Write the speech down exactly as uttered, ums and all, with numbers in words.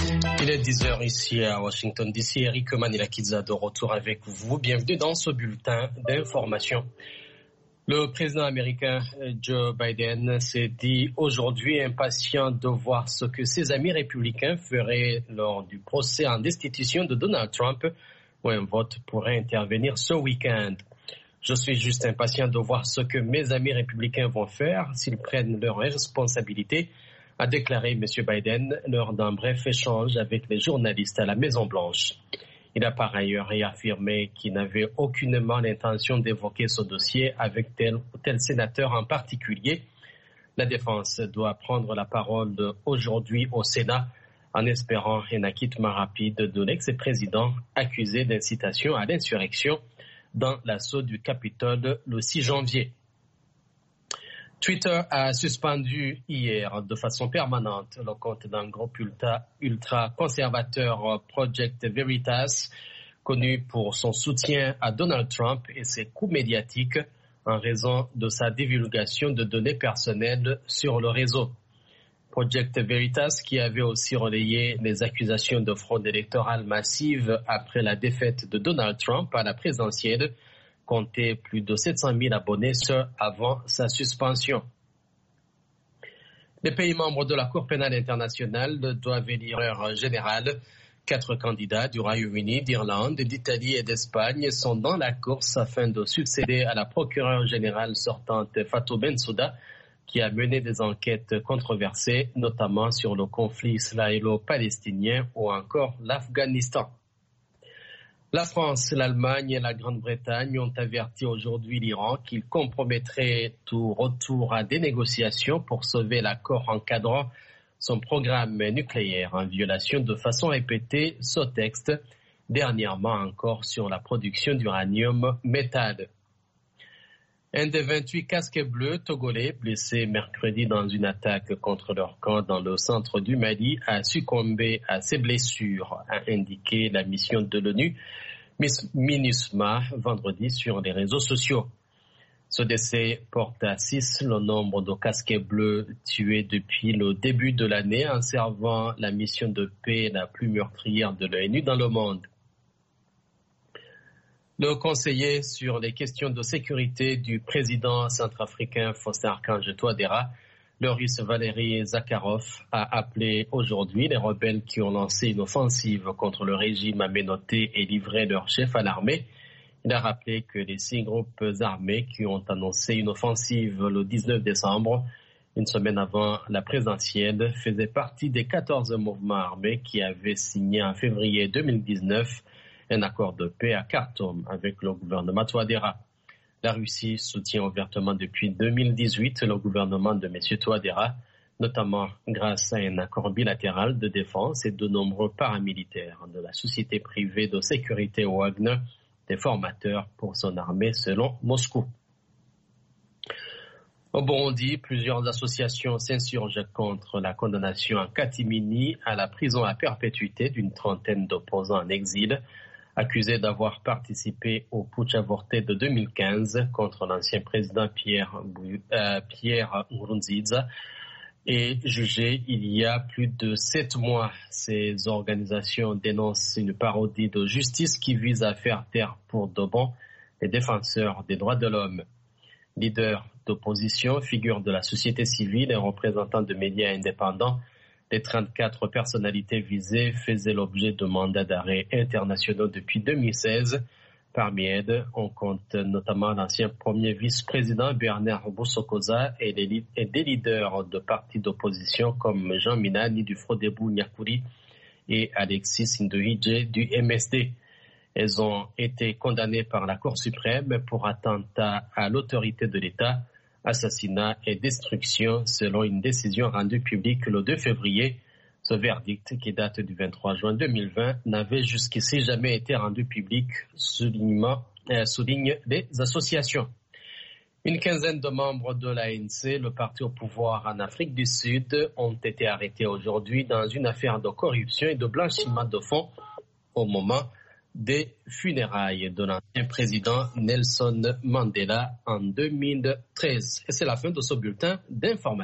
Il est dix heures ici à Washington D C. Eric Manilakidza de retour avec vous. Bienvenue dans ce bulletin d'information. Le président américain Joe Biden s'est dit aujourd'hui impatient de voir ce que ses amis républicains feraient lors du procès en destitution de Donald Trump, où un vote pourrait intervenir ce week-end. Je suis juste impatient de voir ce que mes amis républicains vont faire s'ils prennent leurs responsabilités, a déclaré M. Biden lors d'un bref échange avec les journalistes à la Maison-Blanche. Il a par ailleurs réaffirmé qu'il n'avait aucunement l'intention d'évoquer ce dossier avec tel ou tel sénateur en particulier. La défense doit prendre la parole aujourd'hui au Sénat en espérant un acquittement rapide de l'ex-président accusé d'incitation à l'insurrection dans l'assaut du Capitole le six janvier. Twitter a suspendu hier de façon permanente le compte d'un groupe ultra-conservateur Project Veritas, connu pour son soutien à Donald Trump et ses coups médiatiques en raison de sa divulgation de données personnelles sur le réseau. Project Veritas, qui avait aussi relayé les accusations de fraude électorale massive après la défaite de Donald Trump à la présidentielle, comptait plus de sept cent mille abonnés, ce avant sa suspension. Les pays membres de la Cour pénale internationale doivent élire leur général. Quatre candidats du Royaume-Uni, d'Irlande, d'Italie et d'Espagne sont dans la course afin de succéder à la procureure générale sortante Fatou Bensouda, qui a mené des enquêtes controversées, notamment sur le conflit israélo-palestinien ou encore l'Afghanistan. La France, l'Allemagne et la Grande-Bretagne ont averti aujourd'hui l'Iran qu'il compromettrait tout retour à des négociations pour sauver l'accord encadrant son programme nucléaire en violation de façon répétée ce texte, dernièrement encore sur la production d'uranium métal. Un des vingt-huit casques bleus togolais blessés mercredi dans une attaque contre leur camp dans le centre du Mali a succombé à ses blessures, a indiqué la mission de l'ONU MINUSMA vendredi sur les réseaux sociaux. Ce décès porte à six le nombre de casques bleus tués depuis le début de l'année en servant la mission de paix la plus meurtrière de l'ONU dans le monde. Le conseiller sur les questions de sécurité du président centrafricain Faustin Archange Touadéra, le russe Valéry Zakharov, a appelé aujourd'hui les rebelles qui ont lancé une offensive contre le régime aménoté et livré leur chef à l'armée. Il a rappelé que les six groupes armés qui ont annoncé une offensive le dix-neuf décembre, une semaine avant la présidentielle, faisaient partie des quatorze mouvements armés qui avaient signé en février deux mille dix-neuf un accord de paix à Khartoum avec le gouvernement Touadéra. La Russie soutient ouvertement depuis deux mille dix-huit le gouvernement de M. Touadéra, notamment grâce à un accord bilatéral de défense et de nombreux paramilitaires de la société privée de sécurité Wagner, des formateurs pour son armée selon Moscou. Au Burundi, plusieurs associations s'insurgent contre la condamnation en catimini à la prison à perpétuité d'une trentaine d'opposants en exil, accusés d'avoir participé au putsch avorté de deux mille quinze contre l'ancien président Pierre, euh, Pierre Nkurunziza et jugés il y a plus de sept mois. Ces organisations dénoncent une parodie de justice qui vise à faire taire pour de bon les défenseurs des droits de l'homme. Leaders d'opposition, figures de la société civile et représentants de médias indépendants, les trente-quatre personnalités visées faisaient l'objet de mandats d'arrêt internationaux depuis deux mille seize. Parmi elles, on compte notamment l'ancien premier vice-président Bernard Boussokoza et, les, et des leaders de partis d'opposition comme Jean Minani du Frodebou Nyakuri et Alexis Ndohidje du M S D. Elles ont été condamnées par la Cour suprême pour attentat à l'autorité de l'État, assassinat et destruction selon une décision rendue publique le deux février. Ce verdict, qui date du vingt-trois juin deux mille vingt, n'avait jusqu'ici jamais été rendu public, soulignent les associations. Une quinzaine de membres de l'A N C, le parti au pouvoir en Afrique du Sud, ont été arrêtés aujourd'hui dans une affaire de corruption et de blanchiment de fonds au moment des funérailles de l'ancien président Nelson Mandela en deux mille treize. Et c'est la fin de ce bulletin d'information.